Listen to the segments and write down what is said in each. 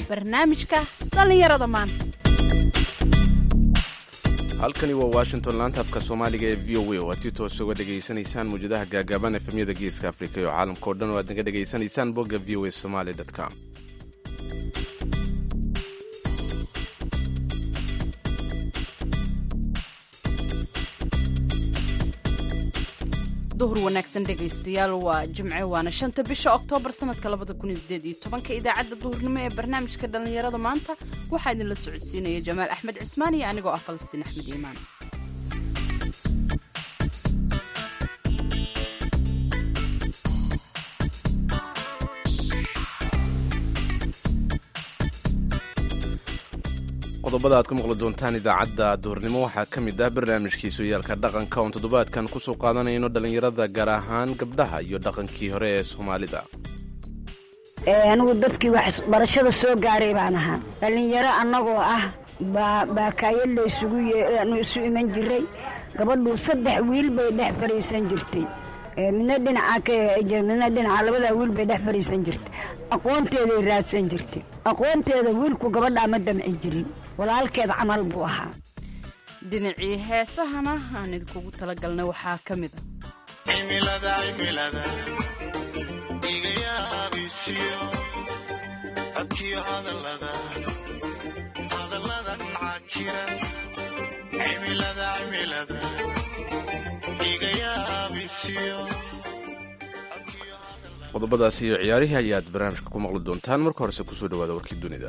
barnaamijka dhallinyarada maanta. halkani waa Washington, laanta afka Soomaaliga ee VOA oo aad si toos uga dhageysanaysaan muujadaha gaagaaban efemyada Geeska Afrika iyo caalamka oo dhan oo aad naga dhageysanaysaan bogga voasomali.com. duhur wanaagsan dhegaystayaal, waa Jimce waana 5 bisha Oktoobar sanadka 2018. idaacadda duhurnimo ee barnaamijka dhallinyarada maanta waxaa idinla socodsiinaya Jamaal Axmed Cismaan iyo anigoo ah Falastiin Axmed Iimaan. qodobada aad ku maqli doontaan idaacadda duhurnimo waxaa ka mid ah barnaamijkii sooyaalka dhaqanka oon toddobaadkan ku soo qaadanayno dhallinyarada gaar ahaan gabdhaha iyo dhaqankii hore ee Soomaalida. anigu dadkii wax barashada soo gaaray baan ahaa. dhallinyaro annagoo ah baakaayad la isu iman jiray. gabadhu 3 wiil bay dhex fadhiisan jirtay. midna dhinaca labada wiil bay dhex fadhiisan jirtay. aqoonteeday raadsan jirtay. aqoonteeda wiilku gabadha ma damci jirin, walaalkeed camal buu ahaa. dhinacii heesahana aan idinkugu talagalnay waxaa ka mid qodobadaas iyo ciyaarihii ayaad barnaamijka ku maqli doontaan. marka horese kusoo dhawaada warkii dunida.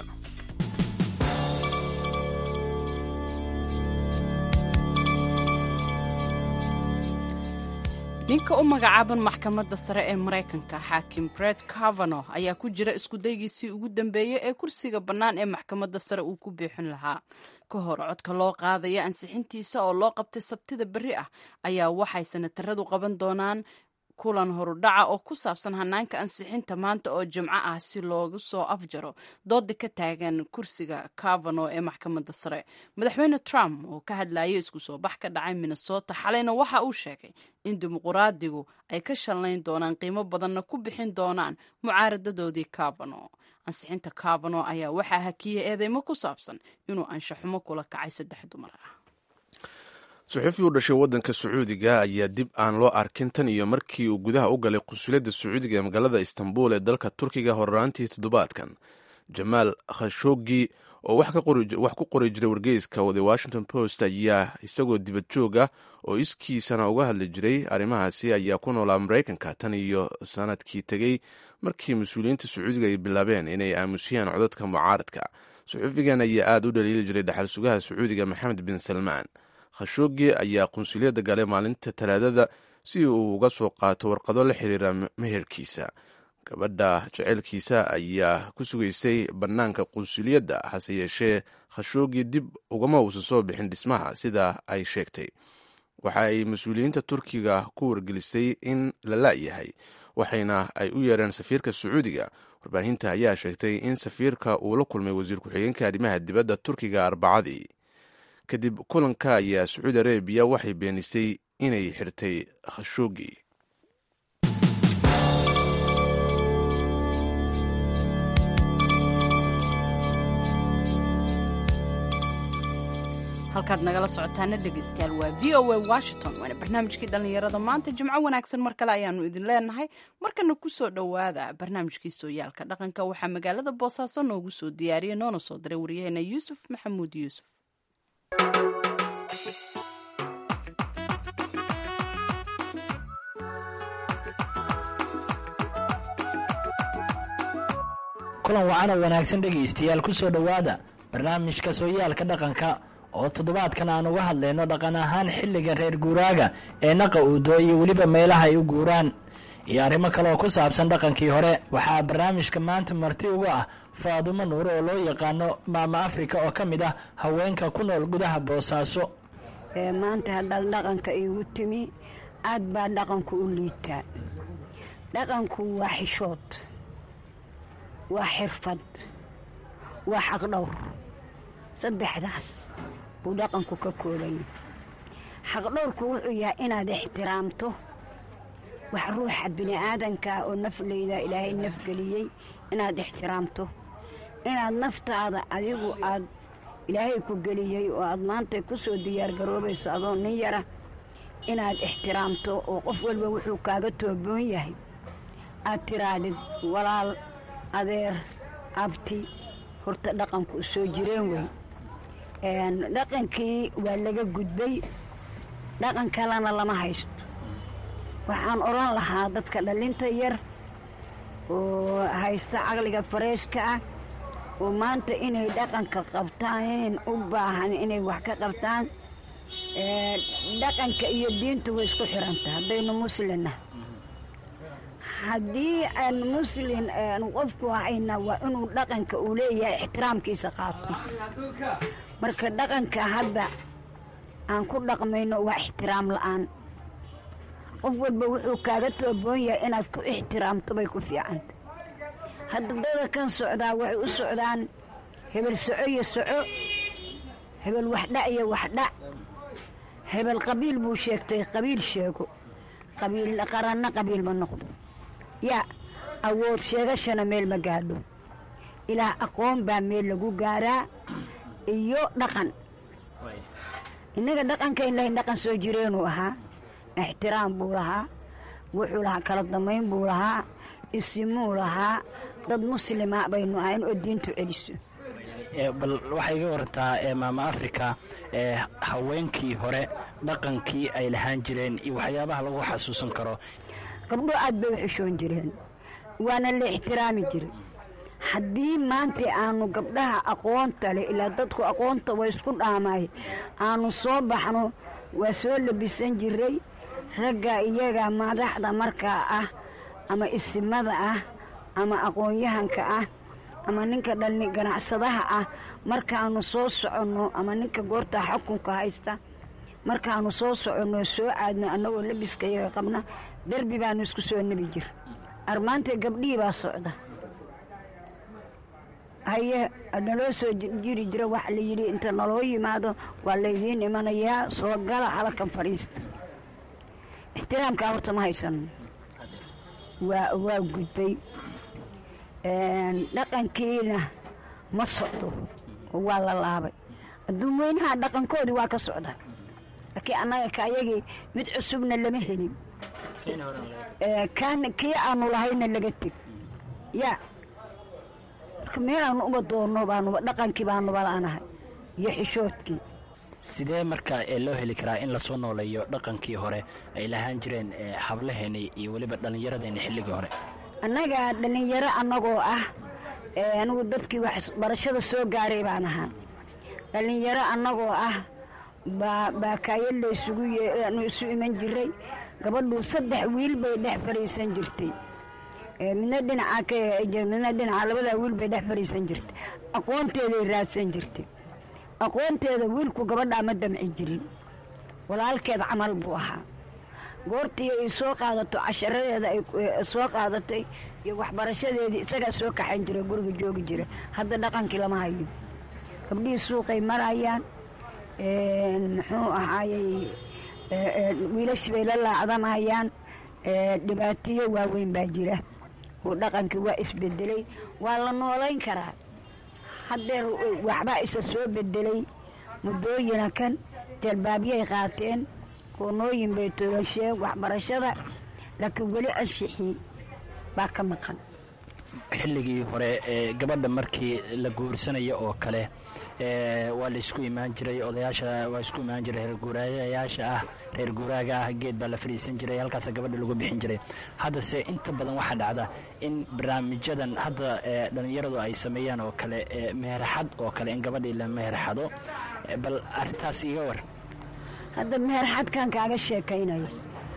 ninka u magacaaban maxkamadda sare ee Mareykanka xaakim Brett Kavanaugh ayaa ku jira iskudaygiisii ugu dambeeyay ee kursiga bannaan ee maxkamadda sare uu ku bixin lahaa ka hor codka loo qaadaya ansixintiisa oo loo qabtay Sabtida berri ah ayaa waxay senataradu qaban doonaan kulan horudhaca oo ku saabsan hanaanka ansixinta maanta oo Jimco ah si loogu soo afjaro dooda ka taagan kursiga Kavanaugh ee maxkamadda sare. madaxweyne Trump oo ka hadlayay isku soo bax ka dhacay Minnesota xalayna waxa uu sheegay in dimuqraadigu ay ka shalayn doonaan qiimo badanna ku bixin doonaan mucaaradadoodii Kavanaugh. ansixinta Kavanaugh ayaa waxaa hakiyay eedeymo ku saabsan inuu anshaxumo kula kacay 3 dumar ah. suxufi u dhashay waddanka Sacuudiga ayaa dib aan loo arkin tan iyo markii uu gudaha u galay qunsuliyadda Sacuudiga ee magaalada Istanbul ee dalka Turkiga horraantii toddobaadkan. Jamaal Khashoggi oo wax ku qori jiray wargeyska The Washington Post ayaa isagoo dibad joog ah oo iskiisana uga hadli jiray arrimahaasi ayaa ku noolaa Mareykanka tan iyo sanadkii tegey markii mas-uuliyiinta Sacuudiga ay bilaabeen inay aamusiyaan codadka mucaaradka. suxufigan ayaa aad u dhaliili jiray dhaxal sugaha Sacuudiga Maxamed bin Salmaan. Khashoggi ayaa qunsuliyadda galay maalinta Talaadada si uu uga soo qaato warqado la xiriira meherkiisa. gabadha jaceylkiisa ayaa ku sugaysay bannaanka qunsuliyadda, hase yeeshee Khashoggi dib ugama uusan soo bixin dhismaha sida ay sheegtay. waxa ay mas-uuliyiinta Turkiga ku wargelisay in la la'yahay, waxayna ay u yeereen safiirka Sacuudiga. warbaahinta ayaa sheegtay in safiirka uu la kulmay wasiir ku-xigeenka arrimaha dibadda Turkiga Arbacadii. kadib kulanka ayaa Sacuudi Arabiya waxay beenisay inay xirtay Khashoggi. halkaad nagala socotaana dhegaystayaal waa VOA Washington, waana barnaamijkii dhallinyarada maanta. Jimco wanaagsan mar kale ayaanu idin leenahay. markana ku soo dhowaada barnaamijkii sooyaalka dhaqanka. waxaa magaalada Boosaaso noogu soo diyaariyay noona soo diray waryaheena Yuusuf Maxamuud Yuusuf. kulan wacan oo wanaagsan dhegaystayaal, ku soo dhowaada barnaamijka sooyaalka dhaqanka oo toddobaadkan aan uga hadlayno dhaqan ahaan xilliga reer guuraaga ee naqa uudo iyo weliba meelaha ay u guuraan iyo arrimo kale oo ku saabsan dhaqankii hore. waxaa barnaamijka maanta marti uga ah Faadumo Nuur oo loo yaqaano Maama Afrika oo ka mid ah haweenka ku nool gudaha Boosaaso. maanta haddaad dhaqanka iigu timi, aad baa dhaqanku u liitaa. dhaqanku waa xishood, waa xirfad, waa xaqdhowr. saddexdaas buu dhaqanku ka kooban yahay. xaqdhowrku wuxuu yahay inaad ixtiraamto wax ruuxa bini aadanka oo nafleyda ilaahay nafgeliyey inaad ixtiraamto. inaad naftaada adigu aad ilaahay ku geliyey oo aad maanta ku soo diyaargaroobayso adoo nin yara inaad ixtiraamto oo qof walba wuxuu kaaga tooboon yahay aad tiraadid walaal adeer abti horta dhaqanku soo jireen wey dhaqankii waa laga gudbay dhaqan kalena lama haysto waxaan odhan lahaa dadka dhalinta yar oo haysta caqliga fareeshka ah oo maanta inay dhaqanka qabtaan u baahan inay wax ka qabtaan dhaqanka iyo diintu way isku xiranta haddaynu muslimna haddii aan muslin qofku ahayna waa inuu dhaqanka uu leeyahay ixtiraamkiisa qaato marka dhaqanka hadda aan ku dhaqmayno waa ixtiraam la'aan qof walba wuxuu kaaga tooboon yahay inaad ku ixtiraamto bay ku fiicanta hadda dada kan socdaa waxay u socdaan hebel soco iyo soco hebel waxdhac iyo waxdhac hebel qabiil buu sheegtay qabiil sheego qabiil qaranna qabiil ma noqdo yaa awood sheegashana meel ma gaadho ilaa aqoon baa meel lagu gaaraa iyo dhaqan innaga dhaqankayn lahayn dhaqan soo jireenuu ahaa ixtiraam buu lahaa wuxuu lahaa kala damayn buu lahaa isimuu lahaa dad muslima baynu ahayn oo diintu celiso bal waxay iga warantaa maama africa haweenkii hore dhaqankii ay lahaan jireen iyo waxyaabaha lagu xasuusan karo gabdho aad bay u xishoon jireen waana la ixtiraami jiray haddii maanta aanu gabdhaha aqoonta leh ilaa dadku aqoonta way isku dhaamay aanu soo baxno waa soo labisan jiray ragga iyaga madaxda markaa ah ama isimada ah ama aqoon-yahanka ah ama ninka ganacsadaha ah markaanu soo soconno ama ninka goorta xukunka haysta markaanu soo soconno soo aadno annagoo labiska iyaga qabna derbi baanu isku soo nebi jir armaanta gabdhihii baa socda haye naloo soo jiri jira waxa la yidhi inta naloo yimaado waa laydiin imanayaa soo gala halakan fadhiista ixtiraamkaa horta ma haysano waa gudbay dhaqankiina ma socdo oo waa la laabay adduun weynaha dhaqankoodii waa ka socda laakiin annaga kaayagii mid cusubna lama helin kii aanu lahayna laga teg yaa marka meelaanu uma doonno baanuba dhaqankii baanuba la'anahay iyo xishoodkii sidee marka loo heli karaa in lasoo nooleeyo dhaqankii hore ay lahaan jireen hablaheeni iyo weliba dhallinyaradeenni xilligii hore annaga dhallinyaro annagoo ah anigu dadkii wax barashada soo gaaray baan ahaa dhallinyaro annagoo ah baakaayo laysugu isu iman jiray gabadhu 3 wiil bay dhex fariisan jirtay midna dhinaca labadaa wiil bay dhex fariisan jirtay aqoonteeday raadsan jirtay aqoonteeda wiilku gabadhaa ma damci jirin walaalkeed camal buu ahaa goortii ay soo qaadato casharadeeda ay soo qaadatay iyo waxbarashadeedii isagaa soo kaxayn jira guriga joogi jira hadda dhaqankii lama hayo gabdhihii suuqay marayaan muxuu ahaayey wiilash bay la laacdamayaan dhibaatiyo waaweyn baa jira oo dhaqankii waa isbedelay waa la noolayn karaa haddeer waxbaa isa soo bedelay muddooyina kan jalbaabyay qaateen koonooyin bay toolasheen waxbarashada laakiin weli anshixii baa ka maqan xilligii hore gabadha markii la guursanayo oo kale waa la isku imaan jiray odayaasha waa isku imaan jiray reer guuraaga ah geed baa la fadhiisan jiray halkaas gabadha lagu bixin jiray haddase inta badan waxaa dhacda in barnaamijyadan hadda dhallinyaradu ay sameeyaan oo kale meherxad oo kale in gabadhii la meherxado bal arrintaas iga war hadda meherxadkan kaaga sheekaynayo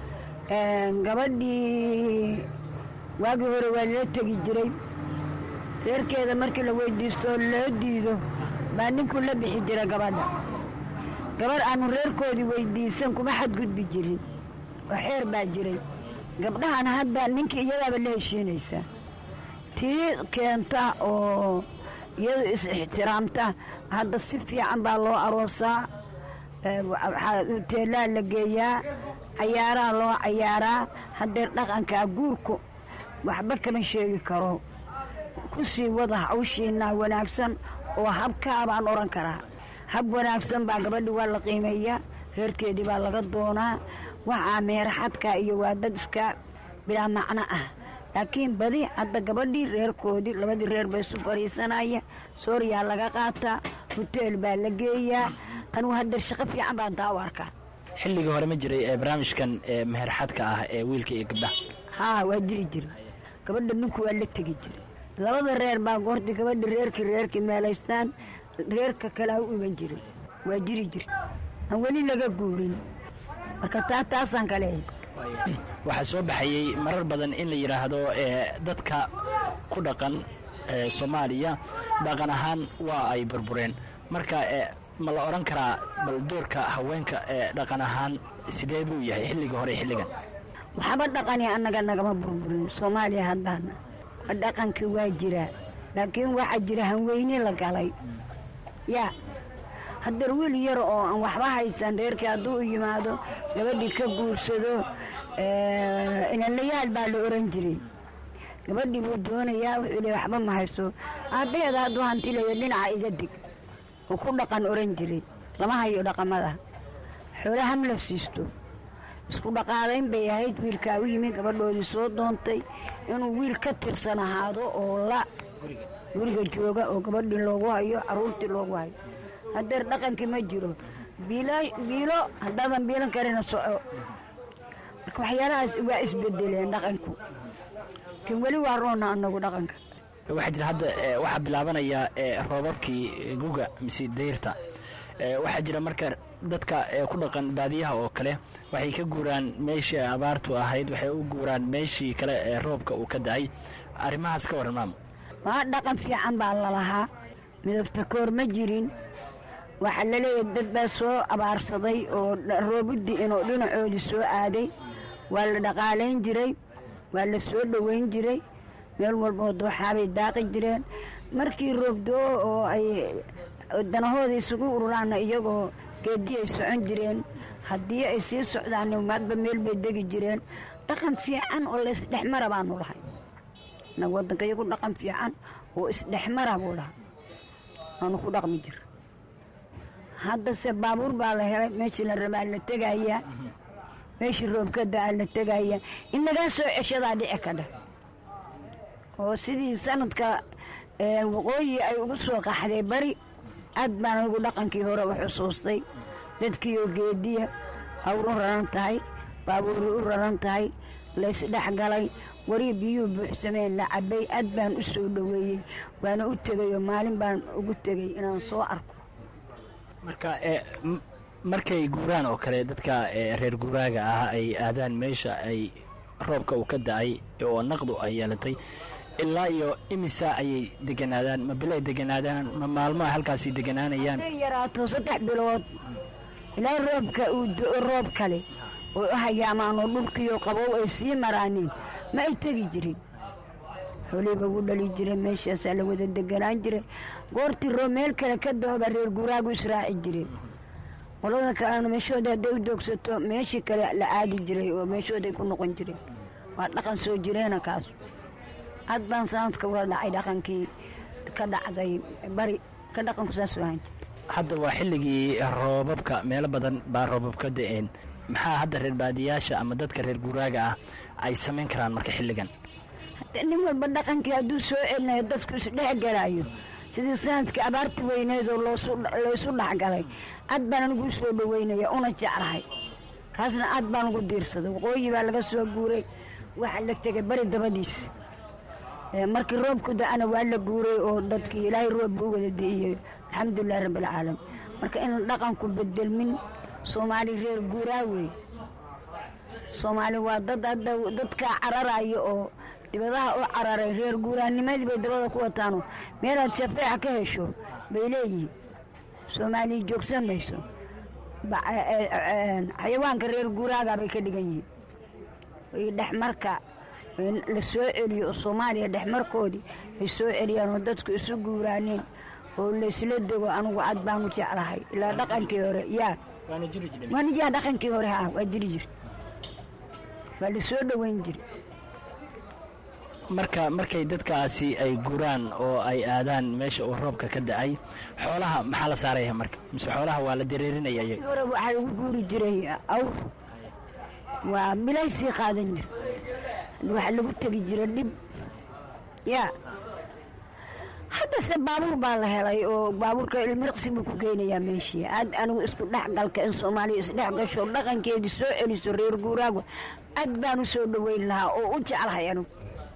gabadhii waagii hore waa lala tegi jiray reerkeeda markii la weydiisto oo loo diido baa ninkuu la bixi jira gabadha gabarh aanu reerkoodii weydiisan kuma xadgudbi jirin oo xeer baa jiray gabdhahan hadda ninkii iyadaaba la heshiinaysaa tii keenta oo iyadu is-ixtiraamta hadda si fiican baa loo aroosaa teelaa la geeyaa cayaaraha loo cayaaraa haddeer dhaqankaa guurku waxba kama sheegi karo ku sii wada hawshiinaa wanaagsan oo habkaa baan odhan karaa. hab wanaagsan baa gabadhi waa la qiimeeyaa, reerkeedii baa laga doonaa. waxaa meeraxadka iyo waa dad iska bilaa macno ah. laakiin badi hadda gabadhii reerkoodii labadii reer bay isu fadhiisanaya, sooriyaa laga qaataa, huteel baa la geeyaa. anugu hadda shaqo fiican baan taa u arkaa. xilligii hore ma jiray meherxadkan meherxadka ah ee wiilka iyo gabdhaha? haa, waa jiri jira. gabadha ninku waa la tegi jiray. labada reer baa goortii gabadha reerkii meelaystaan reerka kalea u iman jiray. waa jiri jirta, aan weli laga guurin. marka taasaan kale waxaa soo baxayey marar badan in la yidhaahdo dadka ku dhaqan soomaaliya dhaqan ahaan waa ay burbureen. marka ma la odhan karaa bal doorka haweenka dhaqan ahaan sidee buu yahay xilligii hore xilligan? waxba dhaqani annaga nagama burburin soomaaliya. haddaana dhaqankii waa jiraa, laakiin waxaa jira hanweyne la galay. yaa haddar wiil yar oo aan waxba haysan reerkii hadduu u yimaado gabadhii ka guursado inalayaal baa la oran jiray. gabadhii buu doonayaa, wuxuu le waxba ma hayso, aabbaheeda hadduu hantilayo dhinaca iga dig uu ku dhaqan oran jiray. lama hayo dhaqamada. xoolo ham la siisto isku dhaqaadayn bay ahayd. wiilkaa u yimi, gabadhoodii soo doontay inuu wiil ka tirsan ahaado oo la guriga jooga oo gabadhii loogu hayo, carruurtii loogu hayo. haddeer dhaqankii ma jiro. biilo haddaadan biilan karina soco. marka waxyaalahaas waa isbedeleen dhaqanku. kan weli waa roona anagu dhaqanka. waxaa jira hadda waxaa bilaabanaya roobabkii guga mise dayrta. waxaa jira marka dadka ku dhaqan baadiyaha oo kale waxay ka guuraan meeshii abaartu ahayd, waxay u guuraan meeshii kale ee roobka uu ka da'ay. arrimahaas ka waran maama? waa dhaqan fiican baa lalahaa, midabta koor ma jirin. waxaa laleeyahay dad baa soo abaarsaday oo roob u di'in oo dhinacoodii soo aaday. waa la dhaqaalayn jiray, waa la soo dhoweyn jiray. meel walboo dooxaabay daaqi jireen. markii roobdoo oo ay danahooda isugu ururaanna iyagoo geedii ay socon jireen. haddii ay sii socdaan maadba meel bay degi jireen. dhaqan fiican oo la isdhexmara baanu lahay. nag waddanka iyagu dhaqan fiican oo isdhexmara buu lahaa, waanu ku dhaqmi jira. haddase baabuur baa la helay, meeshii la rabaa la tegayaa, meeshii roobka da'a la tegayaa. in lagaa soo ceshadaa dhici kadha oo sidii sanadka waqooyi ay ugu soo qaxday bari. aad baan anigu dhaqankii hore u xusuustay. dadkiioo geediya awr u raran tahay, baabuuri u raran tahay, laysdhexgalay, wari biyuu buuxsameen la cabbay. aad baan u soo dhoweeyey, waana u tegayoo maalin baan ugu tegay inaan soo arko. marka markay guuraan oo kale dadka reer guuraaga ah ay aadaan meesha ay roobka uu ka da'ay oo naqdu ay yeelatay, ilaa iyo imisa ayay deganaadaan? ma bilay deganaadaan? ma maalmoa halkaasi deganaanayaan? haday yaraato 3 bilood ilaa roobka uu roob kale oo hayaamaan oo dhulkiiyo qabow ay sii maraanin ma ay tegi jirin. xoolihiiba ugu dhali jiray, meeshaasaa la wada deganaan jiray. goortii roob meel kale ka dooba reer guuraagu israaci jiray. qolada kalena meeshooda hadday u doogsato meeshii kale la aadi jiray oo meeshooday ku noqon jireen. waa dhaqan soo jireena kaas. aad baan sanadka ula dhacay dhaqankii ka dhacday bari. ka dhaqanku saas ahayn. hadda waa xilligii roobabka, meelo badan baa roobab ka da'een. maxaa hadda reer baadiyaasha ama dadka reer guuraaga ah ay samayn karaan marka xilligan? nin walba dhaqankii hadduu soo celinayo dadku isdhexgalaayo, sidii sanadkii abaarti weyneed oo laysu dhexgalay. aad baan anigu u soo dhoweynaya, una jeclahay. kaasna aad baan ugu diirsaday. waqooyi baa laga soo guuray, waxaa la tegay bari dabadiis. markii roobku da'ana waa la guuray oo dadkii ilaahay roob buu wada di'iyey, alxamdulilahi rabbilcaalamiin. marka in dhaqanku bedelmin. soomaali reer guuraa wey. soomaali waa dad hadda dadkaa cararayo oo dibadaha u cararay. reer guuraanimadii bay dabada ku wataano meelaad shafeeca ka hesho bay leeyihiin. soomaaliya joogsan mayso. xayawaanka reer guuraaga bay ka dhigan yihiin. way dhexmarka la soo celiyo oo soomaaliya dhexmarkoodii ay soo celiyaan oo dadku isu guuraaneen oo laysla dego. anigu cad baanu jeclahay. ilaa dhaqankii hore waana jira dhaqankii hore waa jiri jirta. waa la soo dhoweyn jira. markay dadkaasi ay guraan oo ay aadaan meesha uu roobka ka da-ay xoolaha maxaa la saaraya marka mise xoolaha waa la dareerinaya iyaga hore waxaa lagu guuri jiray awr waa bilay sii qaadan jir waxa lagu tegi jira dhib yaa haddase baabuur baa la helay oo baabuurka ilmirqsi buu ku geynayaa meeshii aad anigu isku dhexgalka in soomaaliya isdhex gasho dhaqankeedii soo celiso reer guuraaga aad baan u soo dhoweyn lahaa oo u jeclahay anigu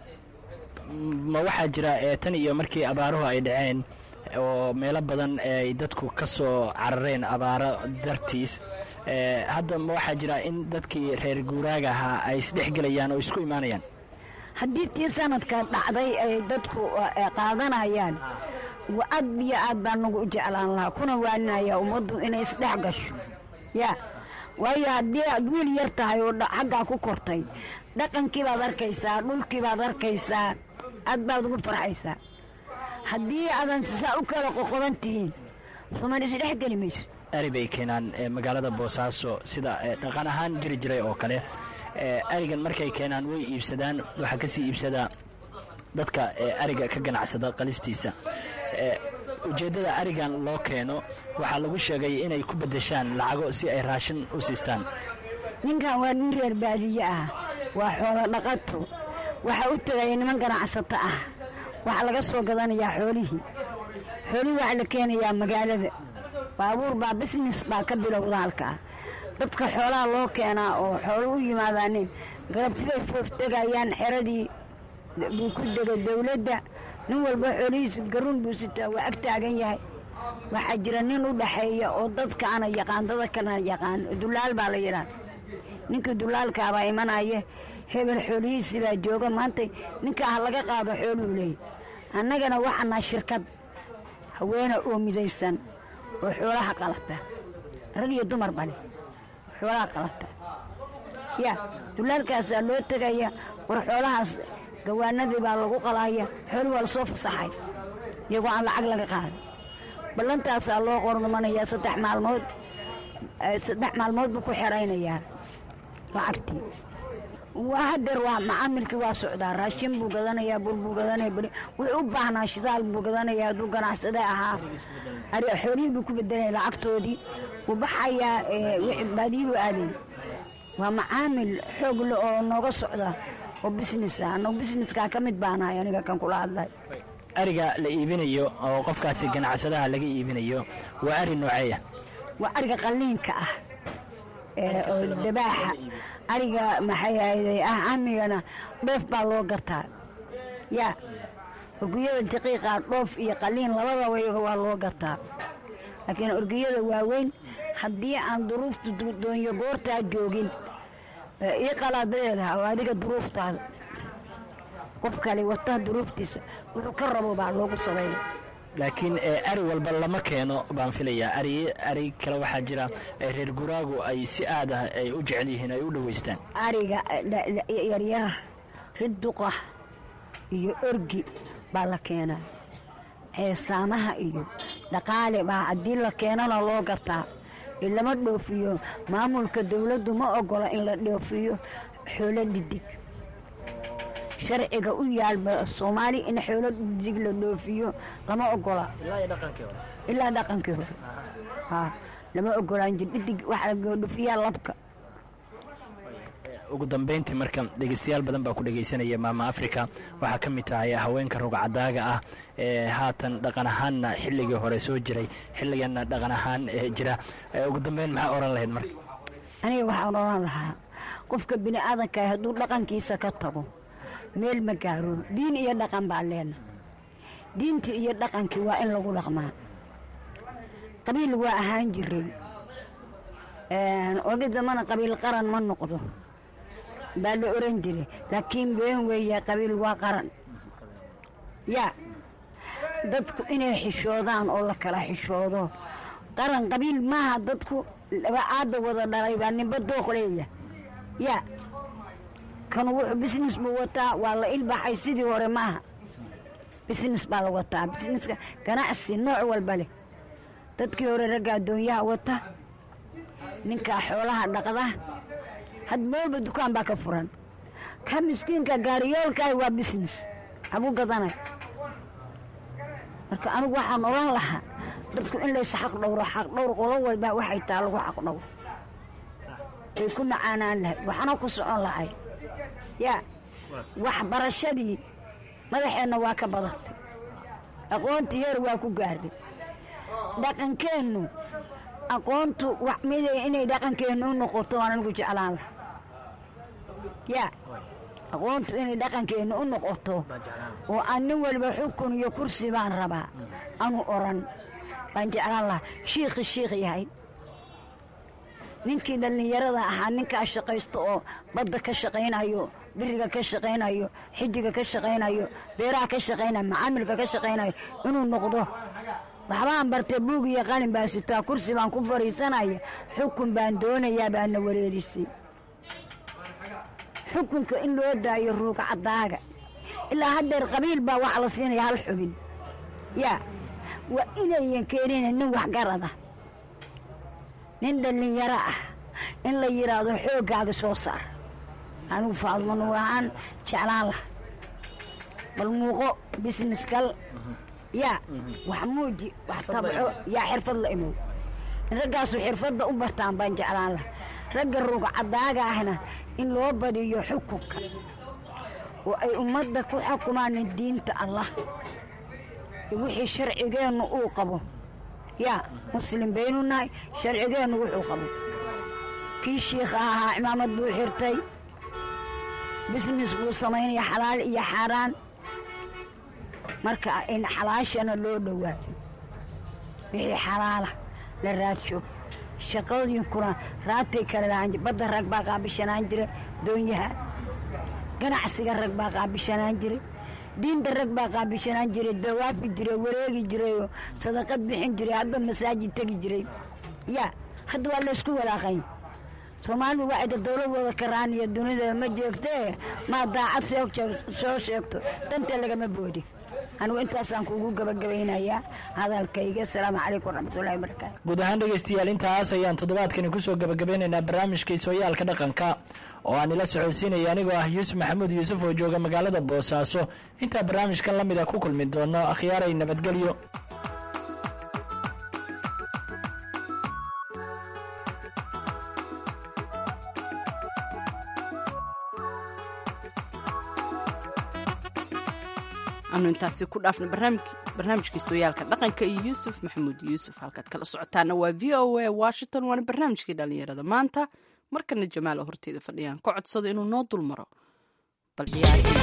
ma waxaa jira tan iyo markii abaaruhu ay dhaceen oo meelo badan ay dadku ka soo carareen abaaro dartiis hadda ma waxaa jira in dadkii reer guuraaga ahaa ay isdhexgelayaan oo isku imaanayaan haddii tii sanadka dhacday ay dadku qaadanayaan aad iyo aad baan nagu u jeclaan lahaa kuna waaninaya ummaddu inay isdhex gasho yaa waayo haddii aad wiil yar tahay oo xaggaa ku kortay dhaqankii baad arkaysaa dhulkii baad arkaysaa aad baad ugu farxaysaa haddii aadan saa u kala qoqoban tihiin soomali isdhex geli mayso ari bay keenaan magaalada boosaaso sida dhaqan ahaan jiri jiray oo kale arigan markay keenaan way iibsadaan waxaa kasii iibsadaa dadka ariga ka ganacsada qalistiisa ujeeddada arigan loo keeno waxaa lagu sheegay inay ku beddeshaan lacago si ay raashin u siistaan ninkan waa nin reer baadiye ah waa xoolo dhaqato waxaa u tegaya niman ganacsato ah waxaa laga soo gadanayaa xoolihii waxaa la keenayaa magaalada baabuur baa business baa ka bilowda halkaa dadka xoolaha loo keenaa oo xoolo u yimaadaanin galabsibay fooftegayaan xeradii buu ku degay dawladda nin walba xoolihiisu garuun buu sitaa waa ag taagan yahay waxaa jira nin u dhaxeeya oo dadkaana yaqaan dada kana yaqaan dulaal baa la yidhaha ninkii dulaalkaabaa imanaya hebel xoolihiisii baa jooga maanta ninka ah laga qaado xooluu leeyay annagana waxaanaa shirkad haweena oo midaysan oo xoolaha qalata rag iyo dumar bale oo xoolaha qalata yaa dulaalkaasaa loo tegaya war xoolahaas gawaanadii baa lagu qalaya xooli waa lasoo fasaxay iyagoo aan lacag laga qaaday ballantaasaa loo qornumanayaa 3 maalmood buu ku xeraynayaa lacagtii waa hadeer waa macaamilkii waa socdaa raashin buu gadanayaa bur buu gadanaya wuxuu u baahnaa shidaal buu gadanayaa hadduu ganacsade ahaa xoolihii buu ku bedelaya lacagtoodii wuu baxayaa baadiyii buu aaday waa macaamil xoog le oo nooga socda oo businessa annagu businesskaa ka mid baanahay aniga kan kula hadlay ariga la iibinayo oo qofkaasi ganacsadaha laga iibinayo waa ari nooceeya waa ariga qalliinka ah oo dabaaxa ariga maxay ahayday amigana dhoof baa loo gartaa yaa orgiyada daqiiqa dhoof iyo qalliin labadaba waa loo gartaa laakiin orgiyada waaweyn haddii aan duruufta doonyo goortaa joogin ii qalaadadeeda oo adiga duruuftaada qof kale wata duruuftiisa wuxuu ka rabo baa loogu sameeya laakiin ari walba lama keeno baan filayaa ari kale waxaa jira reer guraagu ay si aad ah ay u jecel yihiin ay u dhowaystaan ariga yaryara riduqa iyo orgi baa la keenaa heesaamaha iyo dhaqaale baa haddii la keenana loo gartaa in lama dhoofiyo maamulka dawladdu ma ogola in la dhoofiyo xoolo dhidig sharciga u yaalba soomaali in xoolo dhidig la dhoofiyo lama ogola ilaa dhaqankii hore lama ogolaan jir dhidig waxaa la dhoofiyaa labka ugu dambeyntii marka dhegeystayaal badan baa ku dhegeysanaya maama africa waxaa ka mid tahay haweenka rogcadaaga ah ee haatan dhaqan ahaanna xilligii hore soo jiray xilliganna dhaqan ahaan jira ugu dambeyn maxaa oran lahayd marka aniga waxaan oran lahaa qofka bini aadanka hadduu dhaqankiisa ka tago meel ma gaaro diin iyo dhaqan baa leena diintii iyo dhaqankii waa in lagu dhaqmaa qabiil waa ahaan jiray oga zamana qabiil qaran ma noqdo baa la oran jiray laakiin been weeye qabiil waa qaran yaa dadku inay xishoodaan oo la kala xishoodo qaran qabiil maaha dadku laba aada wada dhalay baa ninba dooq leeya yaa kan wuxuu business buu wataa waa la ilbaxay sidii hore maaha business baa la wataa businesska ganacsi nooc walba leh dadkii hore ragga addoonyaha wata ninkaa xoolaha dhaqda had meelba dukaan baa ka furan ka miskiinka gaariyoolkaay waa business habuu gadanay. marka anigu waxaan oran lahaa dadku in laysa xaq dhowro, xaq dhowr qolo walba waxay taa lagu xaq dhowro way ku macaanaan lahay, waxaana ku socon lahay. yaa waxbarashadii madaxeenna waa ka badatay, aqoontii heer waa ku gaadhay. dhaqankeennu aqoontu miday inay dhaqankeennu u noqoto waan anigu jeclaan laha. yaa aqoontu inay dhaqankeennu u noqoto oo aan nin walba xukun iyo kursi baan rabaa anu oran baan jeclaan lahaa. shiikh yahay ninkii dhallinyarada ahaa, ninkaa shaqaysto oo badda ka shaqaynayo, biriga ka shaqaynayo, xijiga ka shaqaynayo, beeraha ka shaqaynayo, macaamilka ka shaqaynayo inuu noqdo. waxbaan bartay buug iyo qalin baan sitaa, kursi baan ku fadhiisanaya, xukun baan doonayaa baana wareerisay. xukunka in loo daayo ruuga caddaaga. ilaa haddeer qabiil baa waxa la siinaya hal xubin. yaa waa inayan keenina nin waxgarada, nin dhallinyaro ah in la yidhaahdo xooggaaga soo saar. anigu Faadmo Nuur ahaan jeclaan laha. bal muuqo business gal. yaa wax muuji, wax tabco, yaa xirfad la imow. in raggaasu xirfadda u bartaan baan jeclaan laha. ragga ruuga caddaaga ahna in loo badiyo xukunka oo ay ummadda ku xukumaan diinta allah wixii sharcigeennu uu qabo. yaa muslim baynu nahay, sharcigeennu wuxuu qabo. kii shiikha ahaa cimaamad buu xirtay, business buu samaynaya xalaal iyo xaaraan. marka in xalaashana loo dhowaado, wixii xalaala la raadsho. shaqooyinkuna raabtay kale lahaan jire. badda rag baa qaabishanaan jira, doonyaha ganacsiga rag baa qaabishanaan jiray, diinta rag baa qaabishanaan jiray, dawaafi jiray, wareegi jirayoo sadaqad bixin jiray, hadba masaajid tegi jiray. yaa hadda waa laysku walaaqay. soomaalidu waxayda dowladooda karaan iyo dunida ma joogtee maa daacad soo sheegto danta lagama boodi. anigu intaasaan kuugu gabagabaynayaa hadalkayga. asalaamu calaykum waraxmatullahi wabarakaatu. guud ahaan dhegaystayaal intaas ayaan toddobaadkani kusoo gabagabeynaynaa barnaamijkii sooyaalka dhaqanka oo aan ila socodsiinaya anigoo ah yuusuf maxamuud yuusuf oo jooga magaalada boosaaso. intaa barnaamijkan la mida ku kulmi doono akhyaaray nabadgelyo. anu intaasi ku dhaafna barnaamijkii sooyaalka dhaqanka iyo yuusuf maxamuud yuusuf. halkaad kala socotaana waa v o a washington, waana barnaamijkii dhallinyarada maanta. markana jamaal oo horteeda fadhiyaan ka codsado inuu noo dul maro bal ciyaartii.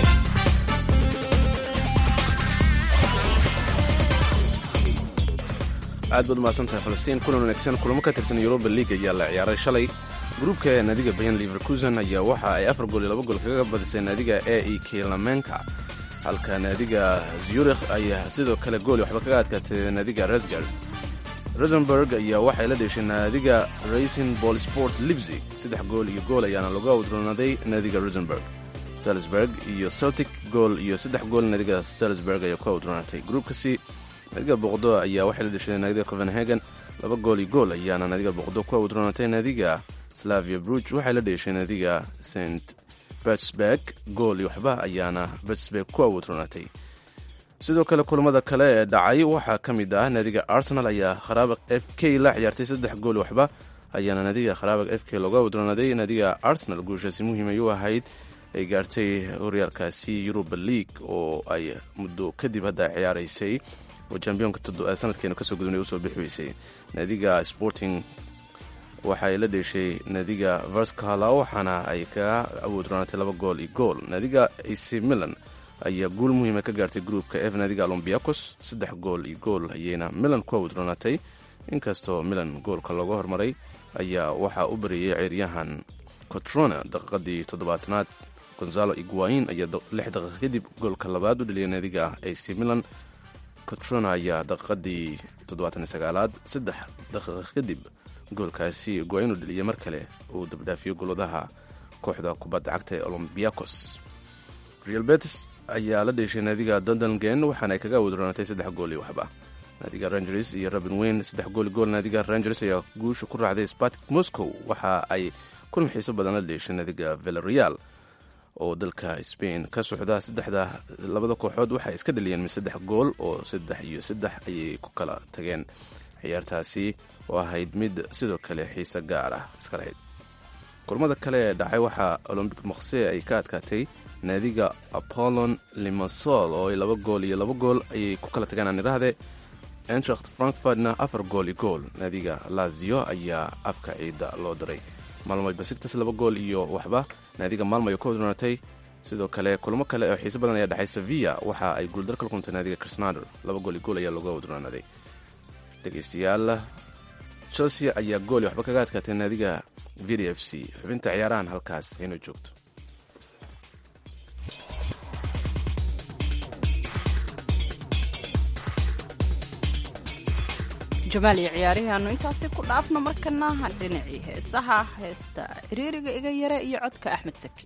aad baad umahadsantahay falastiin. kulan wanaagsan. kulamo ka tirsan yuruba league ayaa la ciyaaray shalay. gruubka naadiga bayan leverkusen ayaa waxa ay 4 gool iyo 2 gool kaga badisay naadiga AEK Lamenka, halka naadiga Zurich ayaa sidoo kale gool waxba kaga adkaatay naadiga Resgard. Rosenborg ayaa waxay la dhashay naadiga Racing Ball Sport Leipzig 3 gool iyo gool ayaana lagu awdroonaday naadiga Rosenborg. Salzburg iyo Celtic gool iyo 3 gool naadiga Salzburg ayaa ku awdroonatay. gruubkasi naadiga Boqdo ayaa waxay la dhashay naadiga Copenhagen 2 gool iyo gool ayaana naadiga Boqdo ku awdroonatay. naadiga Slavia Bruges waxay la dhashay naadiga St Petersburg gool iyo waxba ayaana Petersburg ku awdroonatay. sidoo kale kulamada kale ee dhacay waxaa ka mid ah naadiga Arsenal ayaa Qarabaq FK la ciyaartay 3 gool waxba ayaana naadiga Qarabaq FK looga awdroonaaday. naadiga Arsenal guushaasi muhiim ay u ahayd, ay gaartay horyaalkaasi Europa League oo ay muddo kadib hadda ciyaaraysay oo championka sanadkeena kasoo gudubnay usoo bixisay. naadiga Sporting waxay la dhashay naadiga Varscala waxaana ay ka awdroonatay 2 gool iyo gool. naadiga AC Milan ayaa guul muhiima ka gaartay gruupka F. naadiga Olympiacos 3 gool iyo gool ayayna Milan ku awdroonatay. inkastoo Milan goolka looga hormaray ayaa waxaa u bariyay ciyaaryahan Cotrona daqiiqadii 70aad. Gonzalo Higuain ayaa 6 daqiiqo kadib goolka labaad u dhaliyay naadiga AC Milan. Cotrona ayaa daqiiqadii 79aad 3 daqiiqo kadib goolkaasi Higuain u dhaliyay mar kale uu dabdhaafiyo goladaha kooxda kubadda cagta ee Olympiacos. Real Betis ayaa la dhashay naadiga Dundalgan waxaana ay kaga awdroonatay 3 gool iyo waxba. naadiga Rangers iyo Robin Wayne 3 gool gool. naadiga Rangers ayaa guusha ku raacday Spartak Moscow waxa ay kulan xiiso badan la dhashay naadiga Villarreal oo dalka Spain ka socda. labada kooxood waxay iska dhaliyeen 3 gool oo 3-3 ayay ku kala tageen. ciyaartaasi oo ahayd mid sidoo kale xiise gaar ah iska lahayd. kulamada kale ee dhacay waxaa Olympique Marseille ay ka adkaatay naadiga Apollon Limassol oo 2 gool iyo 2 gool ayay ku kala tageen anirahde. Eintracht Frankfurtna 4 gool iyo gool. naadiga Lazio ayaa afka ciida loo diray. Malmo Besiktas 2 gool iyo waxba. naadiga Malmo ay ku wadnaatay. sidoo kale kulamo kale oo xiiso badan ayaa dhacay. Sevilla waxa ay guuldar kala kulantay naadiga Krasnodar 2 gool iyo gool ayaa looga wadnaaday. dhegeystayaal, Chelsea ayaa gool iyo waxba kaga adkaatay naadiga VDFC. xubinta ciyaarahan halkaas inuu joogto. jamaal iyo ciyaarihiaanu intaasi ku dhaafno markana dhinacii heesaha heesta ciriiriga iga yare iyo codka Axmed Saki.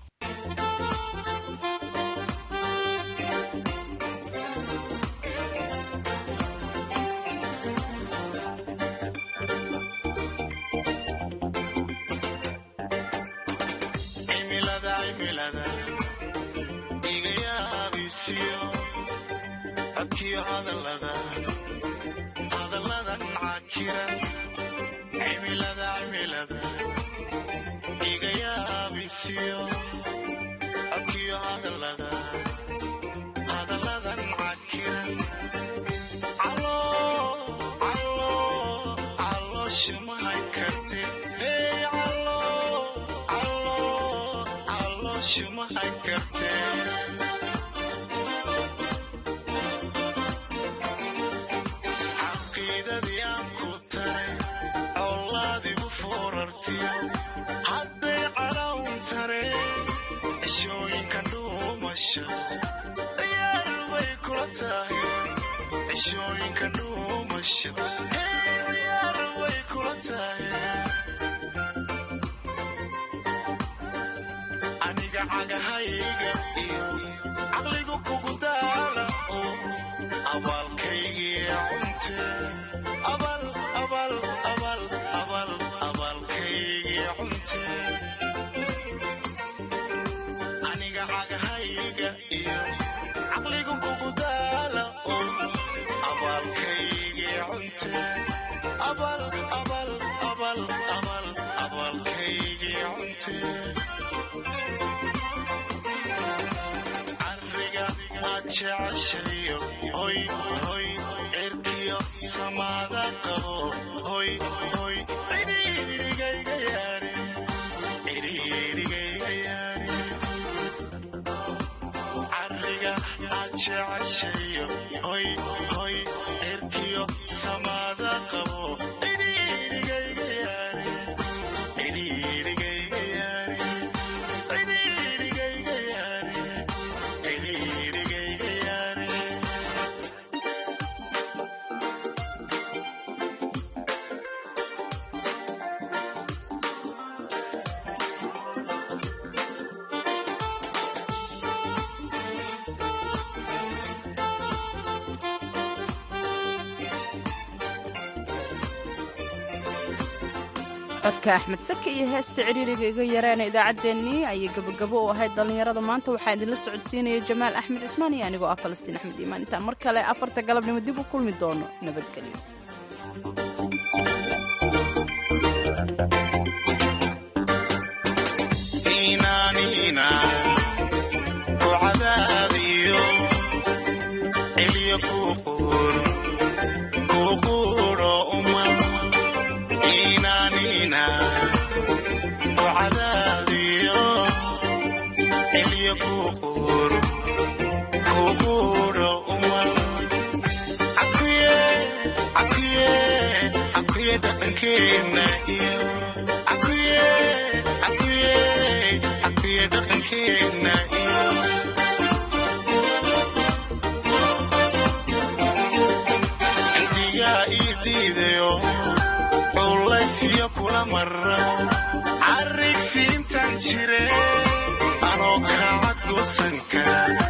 codka Axmed Saki iyo heesta ciriiriga iga yareena idaacaddeenii ayay gabagabo u ahayd dhallinyarada maanta. waxaa idinla socodsiinaya Jamaal Axmed Cismaan iyo anigoo ah Falastiin Axmed Iimaan. intaan mar kale 4 galabnimo dib u kulmi doono. nabadgelyo.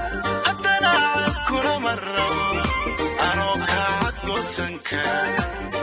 Adana kula marro ano ka cad goosan kara